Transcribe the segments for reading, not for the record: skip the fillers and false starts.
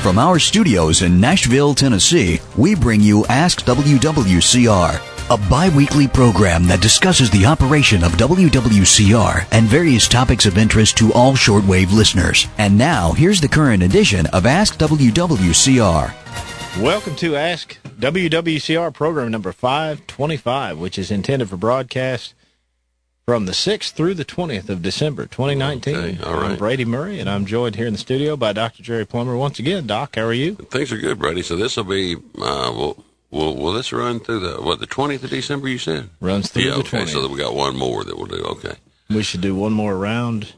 From our studios in Nashville, Tennessee, we bring you Ask WWCR, a bi-weekly program that discusses the operation of WWCR and various topics of interest to all shortwave listeners. And now, here's the current edition of Ask WWCR. Welcome to Ask WWCR program number 525, which is intended for broadcast from the 6th through the 20th of December, 2019. Okay, all right. I'm Brady Murray, and I'm joined here in the studio by Dr. Jerry Plummer. Once again, Doc, how are you? Things are good, Brady. So this will be, will this run through the 20th of December, you said? Runs through the 20th. So that we got one more that we'll do, okay. We should do one more round.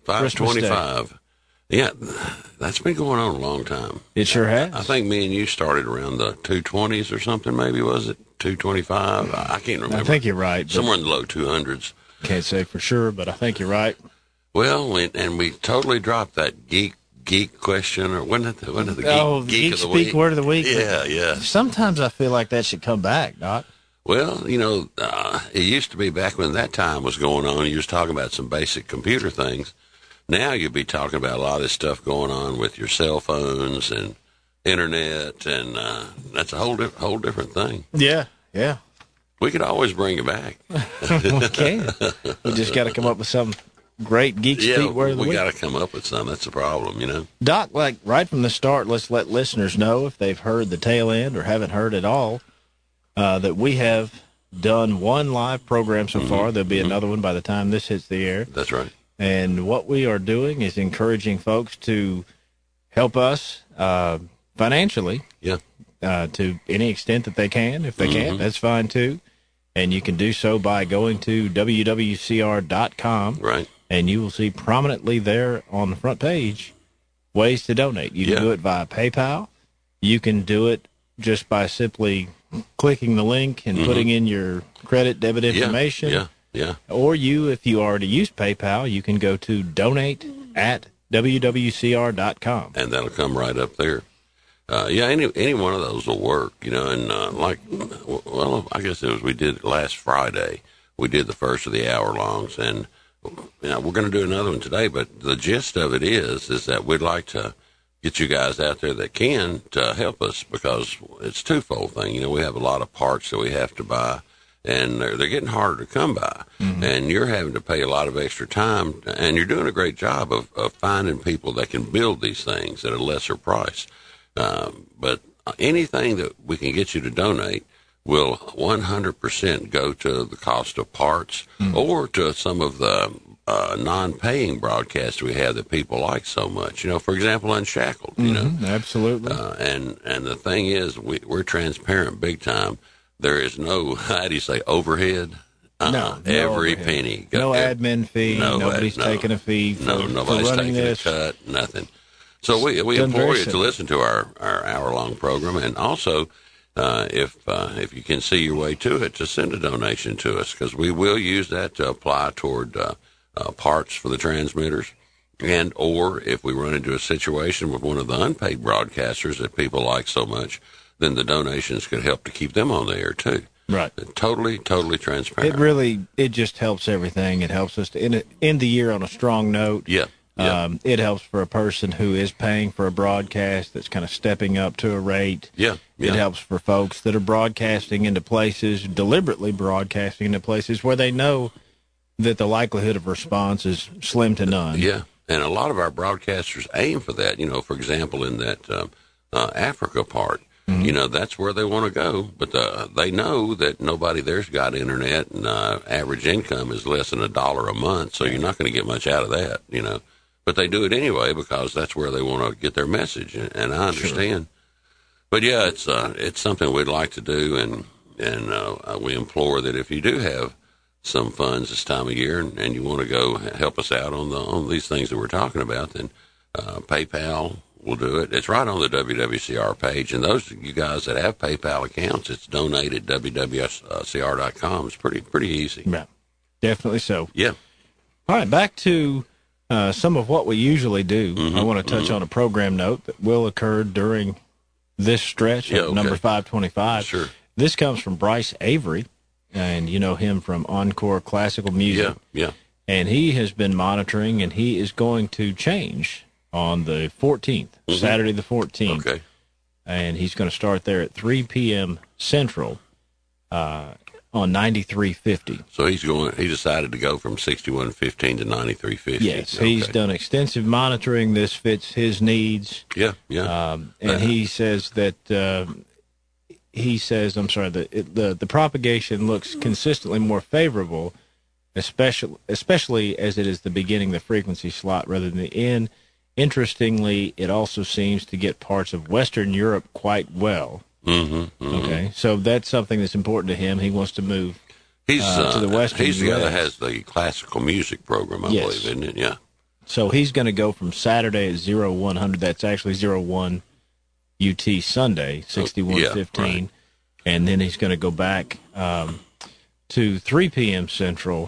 525. Yeah, that's been going on a long time. It sure has. I think me and you started around the 220s or something, maybe, was it? 225? I can't remember. I think you're right. Somewhere in the low 200s. Can't say for sure, but I think you're right. Well, and we totally dropped that geek question, or when did the geek of the speak week? Word of the week. Yeah. Sometimes I feel like that should come back, Doc. Well, you know, it used to be back when that time was going on, you was talking about some basic computer things. Now you'd be talking about a lot of this stuff going on with your cell phones and internet, and that's a whole different thing. Yeah. We could always bring it back. We can. We just got to come up with some great geek speak word of the week. We got to come up with some. That's the problem, you know. Doc, like right from the start, let's let listeners know if they've heard the tail end or haven't heard at all that we have done one live program so far. There'll be another one by the time this hits the air. That's right. And what we are doing is encouraging folks to help us financially. Yeah. To any extent that they can. If they can't, that's fine too. And you can do so by going to WWCR.com. Right. And you will see prominently there on the front page ways to donate. You can do it via PayPal. You can do it just by simply clicking the link and putting in your credit, debit information. Yeah. Or if you already use PayPal, you can go to donate@WWCR.com. And that'll come right up there. Any one of those will work, you know, and I guess we did last Friday. We did the first of the hour-longs, and we're going to do another one today, but the gist of it is that we'd like to get you guys out there that can to help us, because it's a twofold thing. You know, we have a lot of parts that we have to buy, and they're getting harder to come by, and you're having to pay a lot of extra time, and you're doing a great job of finding people that can build these things at a lesser price. But anything that we can get you to donate will 100% go to the cost of parts or to some of the non-paying broadcasts we have that people like so much. You know, for example, Unshackled. You know, absolutely. And the thing is, we're transparent big time. There is no, how do you say, overhead? No every overhead. penny. No admin fee. Nobody's taking a fee for nobody's running taking this. a cut. Nothing. So we implore you to listen to our hour-long program, and also if you can see your way to it, to send a donation to us, because we will use that to apply toward parts for the transmitters, and or if we run into a situation with one of the unpaid broadcasters that people like so much, then the donations could help to keep them on the air too. Right. Totally transparent. It just helps everything. It helps us to end the year on a strong note. Yeah. It helps for a person who is paying for a broadcast that's kind of stepping up to a rate. Yeah. It helps for folks that are deliberately broadcasting into places where they know that the likelihood of response is slim to none. Yeah, and a lot of our broadcasters aim for that. You know, for example, in that Africa part, you know, that's where they want to go. But they know that nobody there's got internet, and average income is less than $1 a month, so you're not going to get much out of that, you know. But they do it anyway because that's where they want to get their message, and I understand. Sure. But yeah, it's something we'd like to do, and we implore that if you do have some funds this time of year and you want to go help us out on these things that we're talking about, then PayPal will do it. It's right on the WWCR page, and those of you guys that have PayPal accounts, it's donate@WWCR.com. It's pretty easy. Yeah, definitely so. Yeah. All right, back to some of what we usually do. I want to touch on a program note that will occur during this stretch of number 525. Sure. This comes from Bryce Avery, and you know him from Encore Classical Music. Yeah. And he has been monitoring, and he is going to change on the 14th, Saturday the 14th. Okay. And he's going to start there at 3 p.m. Central on 9350. So he decided to go from 6115 to 9350. Yes, he's done extensive monitoring. This fits his needs. Yeah. And he says that the propagation looks consistently more favorable, especially as it is the beginning of the frequency slot rather than the end. Interestingly, it also seems to get parts of Western Europe quite well. Okay, so that's something that's important to him. He wants to move to the Western He's the US. guy that has the classical music program, I believe, isn't it? Yeah. So he's going to go from Saturday at 0100. That's actually 01 UT Sunday, 6115. Right. And then he's going to go back to 3 p.m. Central,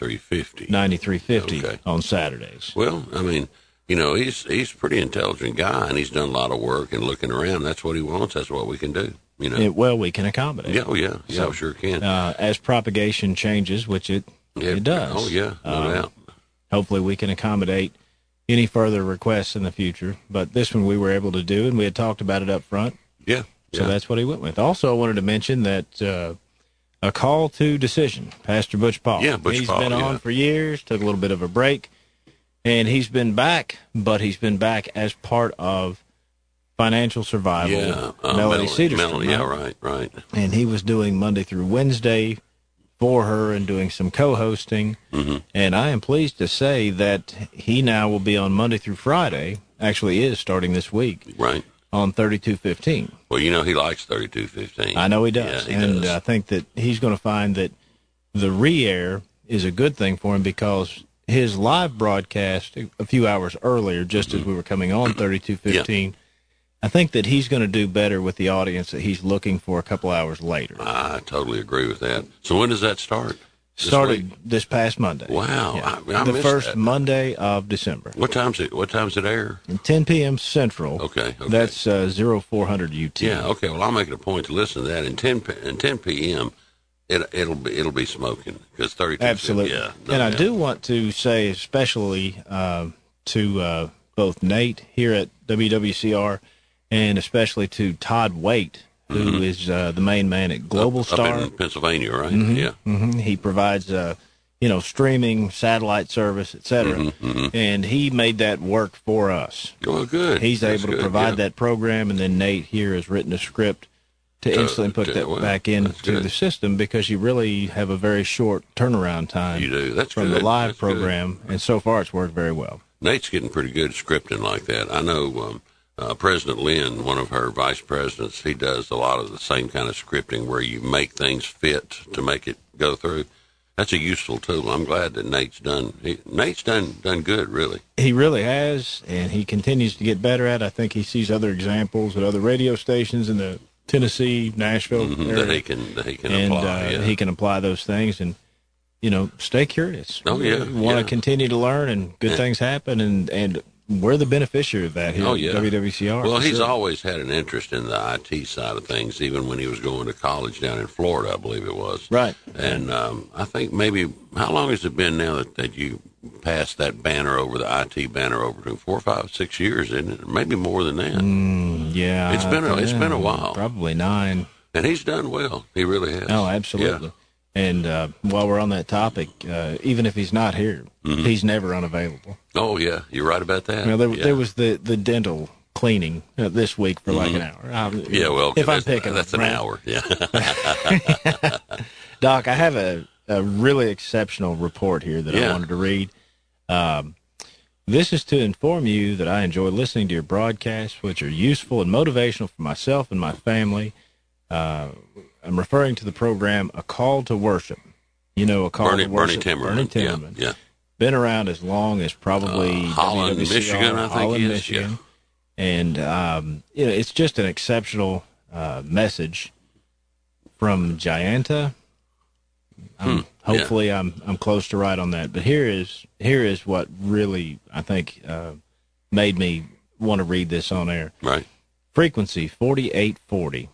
9350 on Saturdays. Well, I mean, he's a pretty intelligent guy, and he's done a lot of work and looking around. That's what he wants. That's what we can do. We can accommodate. Yeah, we sure can. As propagation changes, which it does. Oh, yeah, no doubt. Hopefully we can accommodate any further requests in the future. But this one we were able to do, and we had talked about it up front. Yeah. So that's what he went with. Also, I wanted to mention that a call to decision, Pastor Butch Paul. Yeah, Butch Paul. He's been on for years, took a little bit of a break, and he's been back, but he's been back as part of Financial Survival. Yeah, Melody Cedarstrom. Yeah, right. And he was doing Monday through Wednesday for her and doing some co-hosting. And I am pleased to say that he now will be on Monday through Friday, actually is starting this week. Right. On 3215. Well, he likes 3215. I know he does. Yeah, he does. I think that he's going to find that the re-air is a good thing for him because his live broadcast a few hours earlier, just as we were coming on 3215, I think that he's going to do better with the audience that he's looking for a couple hours later. I totally agree with that. So when does that start? Started this past Monday. Wow. Yeah. I the missed first that. Monday of December. What time's it air? 10 p.m. Central. Okay. That's 0400 UT. Yeah, okay. Well, I'll make it a point to listen to that. And 10 p.m., it'll be smoking because 32. Absolutely. Yeah. I do want to say especially to both Nate here at WWCR and especially to Todd Waite, who is the main man at Global Star. Up in Pennsylvania, right? Yeah. He provides, streaming, satellite service, etc. And he made that work for us. Well, good. He's able to provide that program, and then Nate here has written a script to instantly put that back into the system because you really have a very short turnaround time. You do. That's from good. the live program, and so far it's worked very well. Nate's getting pretty good at scripting like that. I know President Lynn, one of her vice presidents, he does a lot of the same kind of scripting where you make things fit to make it go through. That's a useful tool. I'm glad that Nate's done good, really. He really has, and he continues to get better at it. I think he sees other examples at other radio stations in the Tennessee, Nashville area. That he can apply. He can apply those things and, stay curious. Oh, yeah. Want to continue to learn, and good things happen, and we're the beneficiary of that here at WWCR. Well, he's always had an interest in the IT side of things, even when he was going to college down in Florida, I believe it was. Right. And I think maybe, how long has it been now that you passed that banner over, the IT banner over to 4, 5, 6 years, isn't it? Maybe more than that. Yeah. It's been a while. Probably 9. And he's done well. He really has. Oh, absolutely. Yeah. And while we're on that topic, even if he's not here, he's never unavailable. Oh, yeah. You're right about that. There was the dental cleaning this week for like an hour. If I'm picking that's an hour. Yeah. Doc, I have a really exceptional report here that I wanted to read. This is to inform you that I enjoy listening to your broadcasts, which are useful and motivational for myself and my family. I'm referring to the program A Call to Worship. A Call to Worship. Bernie Timmerman. Yeah. Been around as long as probably Holland, WWCR, Michigan, I think Holland, he is. Michigan. Yeah. And, it's just an exceptional message from Jayanta. Hopefully I'm close to right on that. But here is what really, I think, made me want to read this on air. Right. Frequency 4840.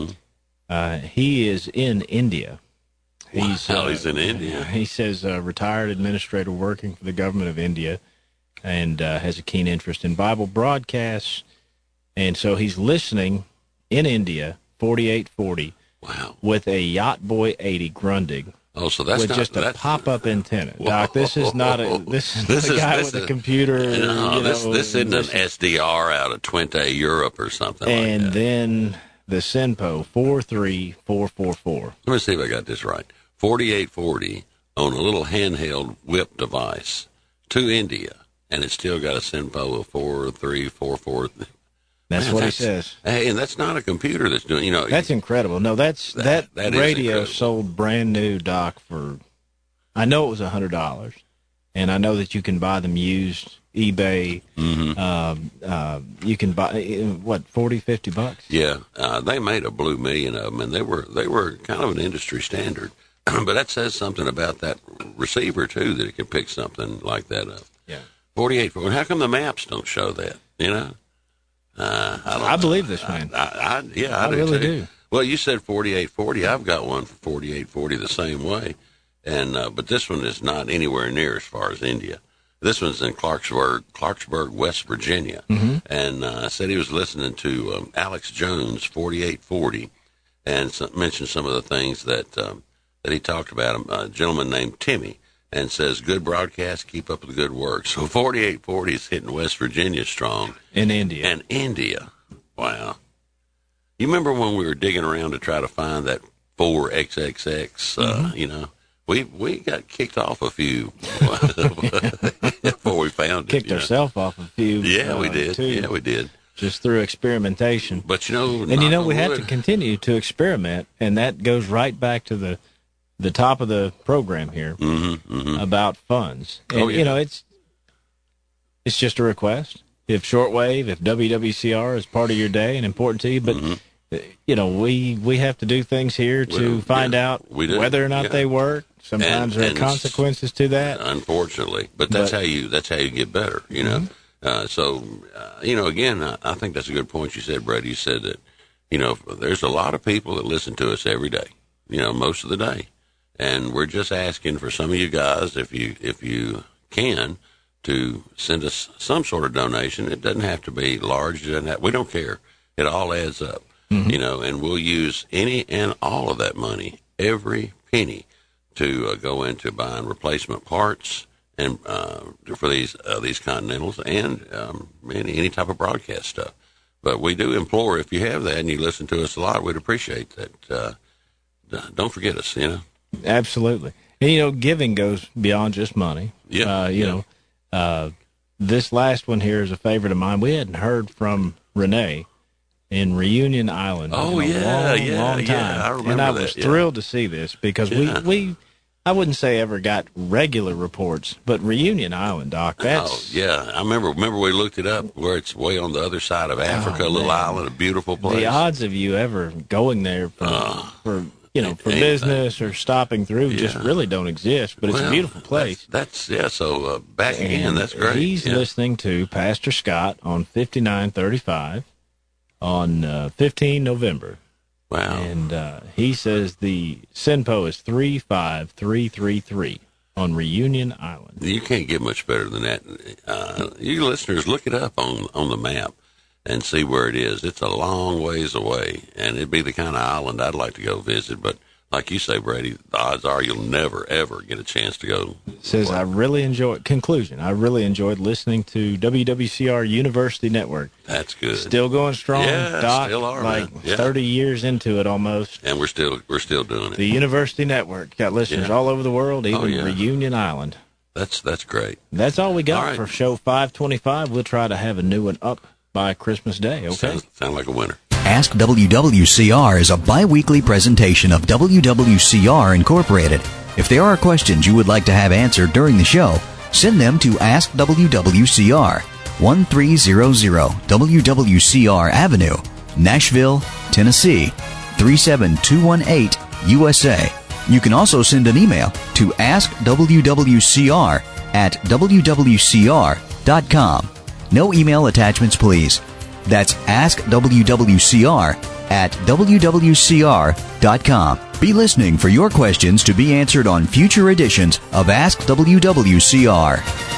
He is in India. He's in India. He says retired administrator working for the government of India. and has a keen interest in Bible broadcasts. And so he's listening in India, 4840, with a Yacht Boy 80 Grundig. Oh, so that's with just a pop-up antenna, Doc. This is not a guy with a computer. No, this isn't an SDR out of Twente, Europe, or something. And like that. then the SINPO 43444. Let me see if I got this right. 4840 on a little handheld whip device to India, and it's still got a SINPO of 4344. That's what he says. Hey, and that's not a computer that's doing, That's incredible. No, that radio incredible. sold brand new, Doc, for, I know it was $100, and I know that you can buy them used, eBay. Mm-hmm. You can buy, $40-$50? Yeah, they made a blue million of them, and they were kind of an industry standard. But that says something about that receiver, too, that it can pick something like that up. Yeah. 4840. How come the maps don't show that, I believe this, man. I do really too. do. Well, you said 4840. I've got one for 4840 the same way, and but this one is not anywhere near as far as India. This one's in Clarksburg, West Virginia, and said he was listening to Alex Jones 4840, and mentioned some of the things that he talked about. A gentleman named Timmy. And says, good broadcast, keep up the good work. So 4840 is hitting West Virginia strong. In India. And India. Wow. You remember when we were digging around to try to find that 4XXX, we got kicked off a few before we found it. Kicked ourselves off a few. Yeah, we did. Too, yeah, we did. Just through experimentation. But, we have to continue to experiment, and that goes right back to the top of the program here about funds. And, it's just a request. If shortwave, if WWCR is part of your day and important to you, but, we have to do things here to find out whether or not they work. Sometimes there are consequences to that. Unfortunately. But that's how you get better, Again, I think that's a good point you said, Brady. You said that, there's a lot of people that listen to us every day, most of the day. And we're just asking for some of you guys, if you can, to send us some sort of donation. It doesn't have to be large. We don't care. It all adds up, and we'll use any and all of that money, every penny, to go into buying replacement parts and for these Continentals and any type of broadcast stuff. But we do implore, if you have that and you listen to us a lot, we'd appreciate that. Don't forget us, Absolutely. And, giving goes beyond just money. Yeah. This last one here is a favorite of mine. We hadn't heard from Renee in Reunion Island in a long time. Yeah, I remember and I that, was thrilled to see this because we I wouldn't say ever got regular reports, but Reunion Island, Doc, that's... Oh, yeah. I remember we looked it up where it's way on the other side of Africa, a little island, a beautiful place. The odds of you ever going there for business or stopping through just really don't exist, but it's a beautiful place. So back again, that's great. He's listening to Pastor Scott on 5935 on 15 November. Wow. And he says the SINPO is 35333 on Reunion Island. You can't get much better than that. You listeners, look it up on the map and see where it is. It's a long ways away, and it'd be the kind of island I'd like to go visit. But like you say, Brady, the odds are you'll never, ever get a chance to go. Says, I really enjoyed listening to WWCR University Network. That's good. Still going strong, Doc. Still are, like man. Yeah. 30 years into it almost. And we're still doing it. The University Network got listeners all over the world, even Reunion Island. That's great. That's all we got for show 525. We'll try to have a new one up by Christmas Day, okay? Sound like a winner. Ask WWCR is a bi-weekly presentation of WWCR Incorporated. If there are questions you would like to have answered during the show, send them to Ask WWCR, 1300 WWCR Avenue, Nashville, Tennessee, 37218, USA. You can also send an email to askwwcr@wwcr.com. No email attachments, please. That's askwwcr@wwcr.com. Be listening for your questions to be answered on future editions of Ask WWCR.